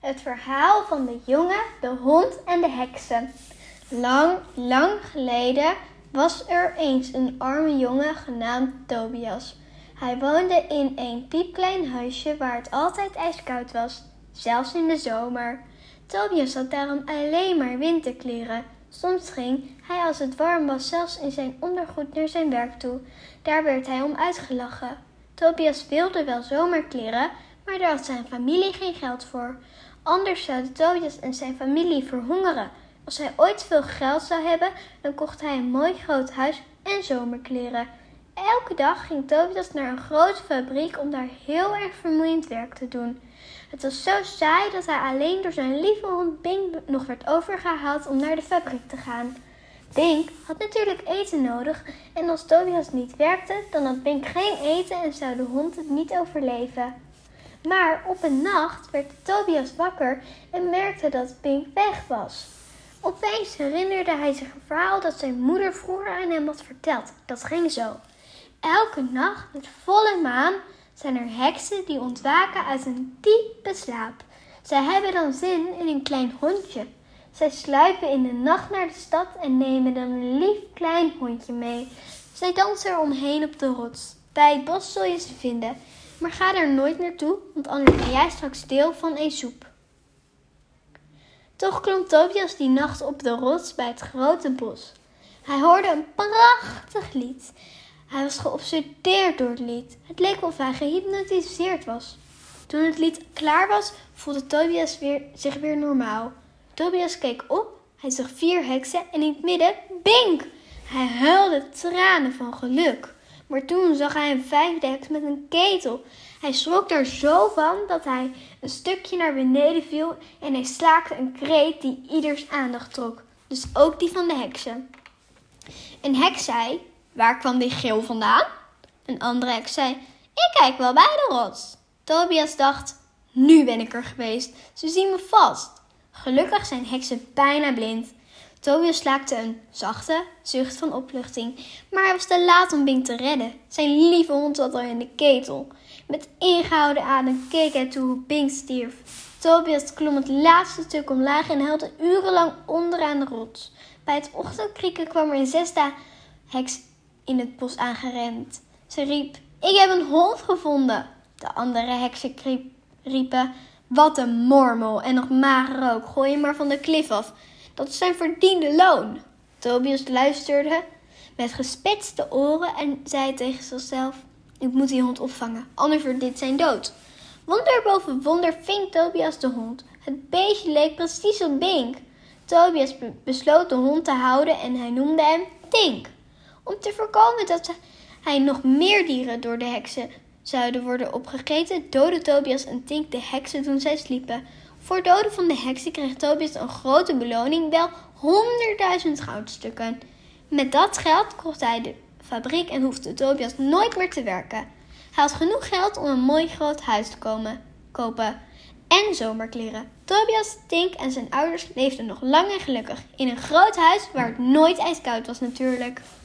Het verhaal van de jongen, de hond en de heksen. Lang, lang geleden was er eens een arme jongen genaamd Tobias. Hij woonde in een piepklein huisje waar het altijd ijskoud was, zelfs in de zomer. Tobias had daarom alleen maar winterkleren. Soms ging hij als het warm was zelfs in zijn ondergoed naar zijn werk toe. Daar werd hij om uitgelachen. Tobias wilde wel zomerkleren, maar daar had zijn familie geen geld voor. Anders zouden Tobias en zijn familie verhongeren. Als hij ooit veel geld zou hebben, dan kocht hij een mooi groot huis en zomerkleren. Elke dag ging Tobias naar een grote fabriek om daar heel erg vermoeiend werk te doen. Het was zo saai dat hij alleen door zijn lieve hond Bink nog werd overgehaald om naar de fabriek te gaan. Bink had natuurlijk eten nodig en als Tobias niet werkte, dan had Bink geen eten en zou de hond het niet overleven. Maar op een nacht werd Tobias wakker en merkte dat Bink weg was. Opeens herinnerde hij zich een verhaal dat zijn moeder vroeger aan hem had verteld. Dat ging zo. Elke nacht met volle maan zijn er heksen die ontwaken uit een diepe slaap. Zij hebben dan zin in een klein hondje. Zij sluipen in de nacht naar de stad en nemen dan een lief klein hondje mee. Zij dansen er omheen op de rots. Bij het bos zul je ze vinden. Maar ga er nooit naartoe, want anders ben jij straks deel van een soep. Toch klom Tobias die nacht op de rots bij het grote bos. Hij hoorde een prachtig lied. Hij was geobsedeerd door het lied. Het leek wel of hij gehypnotiseerd was. Toen het lied klaar was, voelde Tobias zich weer normaal. Tobias keek op, hij zag 4 heksen en in het midden Bink. Hij huilde tranen van geluk. Maar toen zag hij een 5e heks met een ketel. Hij schrok er zo van dat hij een stukje naar beneden viel en hij slaakte een kreet die ieders aandacht trok. Dus ook die van de heksen. Een heks zei: "Waar kwam die gil vandaan?" Een andere heks zei: "Ik kijk wel bij de rots." Tobias dacht: "Nu ben ik er geweest. Ze zien me vast." Gelukkig zijn heksen bijna blind. Tobias slaakte een zachte zucht van opluchting, maar hij was te laat om Bink te redden. Zijn lieve hond zat al in de ketel. Met ingehouden adem keek hij toe hoe Bink stierf. Tobias klom het laatste stuk omlaag en huilde urenlang onderaan de rots. Bij het ochtendkrieken kwam er een 6e heks in het bos aangerend. Ze riep: "Ik heb een hond gevonden." De andere heksen riepen: "Wat een mormel en nog mager ook. Gooi hem maar van de klif af. Dat is zijn verdiende loon." Tobias luisterde met gespitste oren en zei tegen zichzelf: "Ik moet die hond opvangen, anders wordt dit zijn dood." Wonder boven wonder ving Tobias de hond. Het beestje leek precies op Bink. Tobias besloot de hond te houden en hij noemde hem Tink. Om te voorkomen dat hij nog meer dieren door de heksen zouden worden opgegeten, doodde Tobias en Tink de heksen toen zij sliepen. Voor doden van de heksen kreeg Tobias een grote beloning, wel 100.000 goudstukken. Met dat geld kocht hij de fabriek en hoefde Tobias nooit meer te werken. Hij had genoeg geld om een mooi groot huis te kopen en zomerkleren. Tobias, Tink en zijn ouders leefden nog lang en gelukkig in een groot huis waar het nooit ijskoud was natuurlijk.